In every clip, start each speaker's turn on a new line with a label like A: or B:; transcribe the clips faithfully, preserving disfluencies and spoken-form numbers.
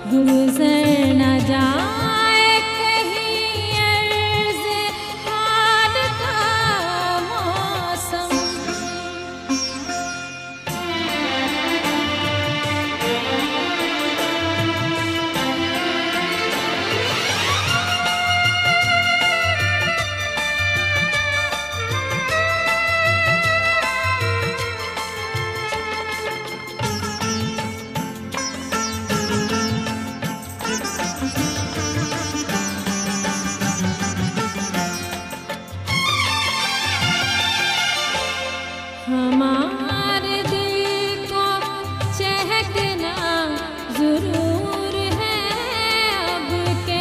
A: गुजर न जाए कहीं अर्ज़ हाल का मौसम। हमारे दिल को चहकना ज़रूर है अब के,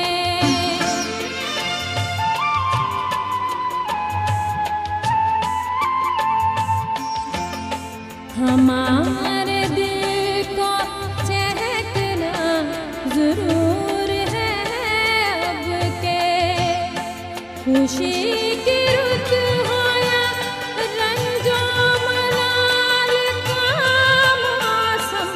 A: हमारे दिल को चहकना ज़रूर है अब के। खुशी की रुत हो या रंजो मलाल का मौसम,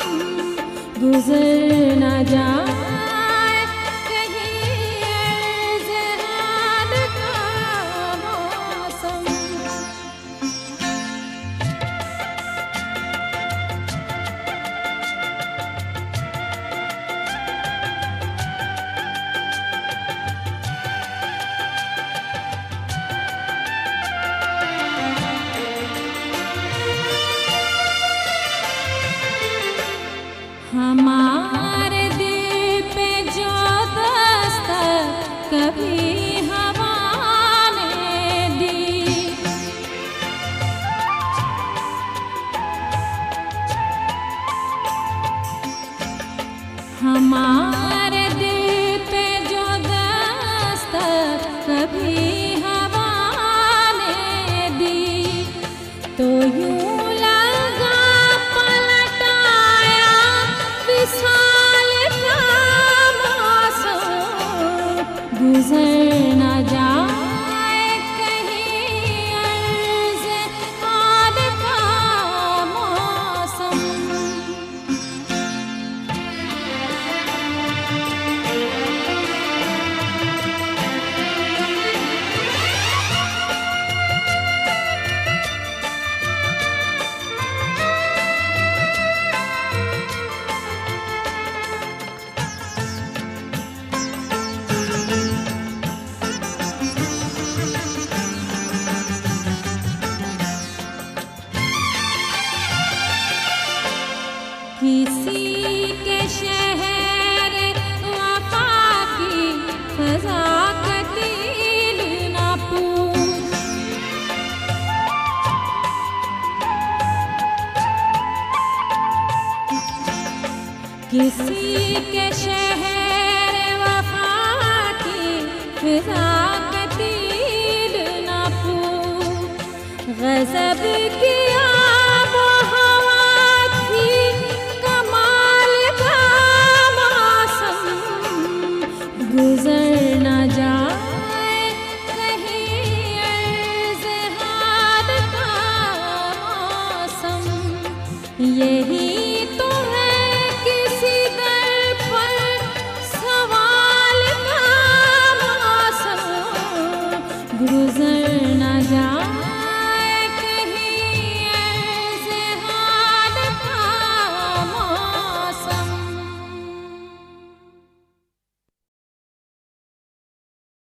A: गुजर न जाए कहीं अर्ज़ हाल का मौसम। हमारे दिल पे जो दस्तक कभी हवा ने दी, हमारे दिल पे जो दस्तक कभी हवा ने दी, तो यूं लगा पलटाया विशाल का मौसम। गुजर न जाए कहीं अर्ज़ हाल का मौसम। किसी के शहर वफा की फ़ज़ा कतील न पूछ, किसी के शहर वफा की फ़ज़ा कतील न पूछ। ग़ज़ब की